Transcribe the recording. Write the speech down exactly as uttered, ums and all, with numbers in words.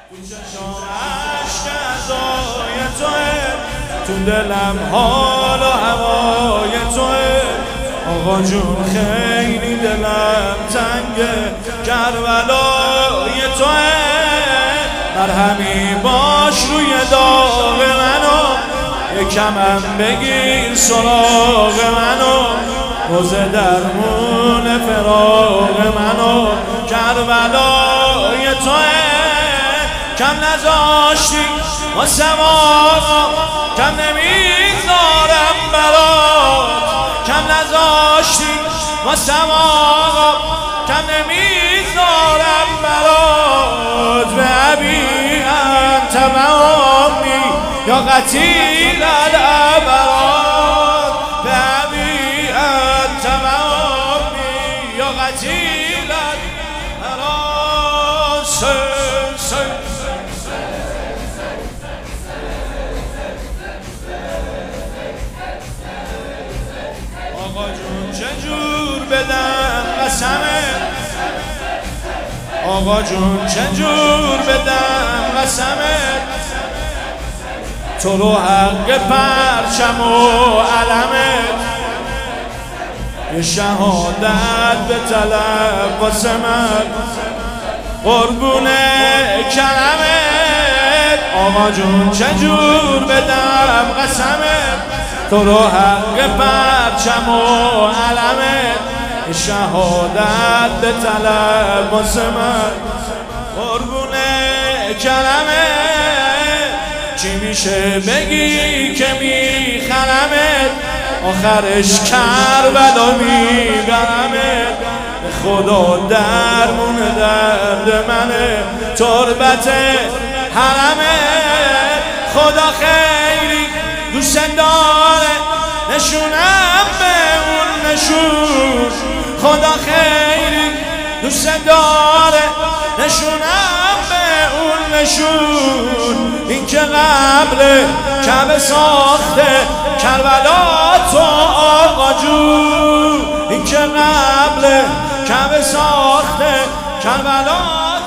تو چشام عشق ازای توه، تو دلم حال و هوای توه. آقا جون خیلی دلم تنگه، کربلای توه. مرهمی باش روی داغ منو، یکمم بگیر سراغ منو. روزه درمون فراغ منو، کربلای توه. کم نذاشتی واسم آقا، کم نمیذارم برات. کم نذاشتی واسم آقا، کم نمیذارم برات. به ابی انت معامی یا قتیل الابرار. به ابی انت معامی یا قتیل الابرار. آقا جون چجور بدم قسمت، آقا جون چجور بدم قسمت. تو رو حق پرچم و علمت، یه شهادت به طلب واسه من، قربون کلمت. آقا جون چجور بدم قسمت، تو رو حق پرچم و علمت. شهادت به طلب واسه من، قربون کلمت. چی میشه بگی که میخرمت، آخرش کربلا میبرمت. به خدا درمون درد منه، تربت حرمت. خدا خیلی دوست داره نشونم به اون نشون. خدا خیلی دوست داره نشونم به اون نشون. این که قبل کعبه ساخته کربلا تو آقا جون. این که قبل کعبه ساخته کربلا